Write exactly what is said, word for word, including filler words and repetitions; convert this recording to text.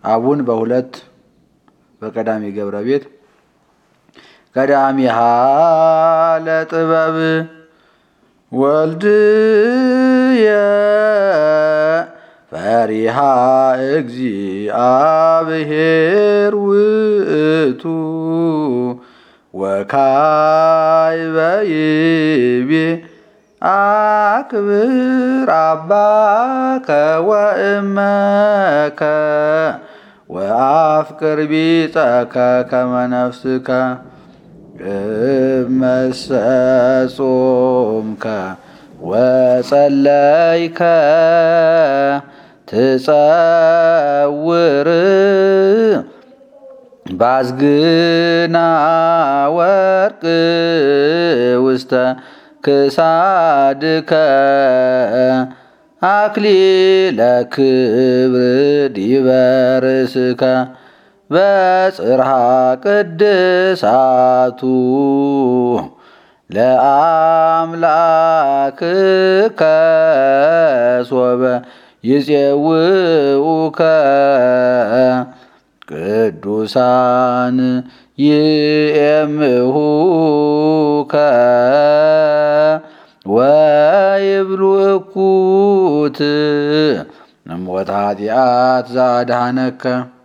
አቡን በሁለት በቀዳሚ ገብረ ቤት ቀዳሚሃ ለጥበብ ወልድየ ፈሪሃ እግዚአብሔር ውእቱ ወካዕበ ይቤ አክብር አባከ ወእመከ ወአፍቅር ቢጸከ ከመ ነፍስከ እመሰ ጾምከ ወጸለይከ ትጸውር ባዝግና ወርቅ ውስተ ክሳድከ አክሊለ ክብር ዲበ ርእስከ በጽርሐ ቅድሳቱ ለአምላክከ ሶበ ይጼውኡከ ቅዱሳን ይእምሁከ ወይብሉ እኩት እምወተ ኃጢአት ዘአድኀነከ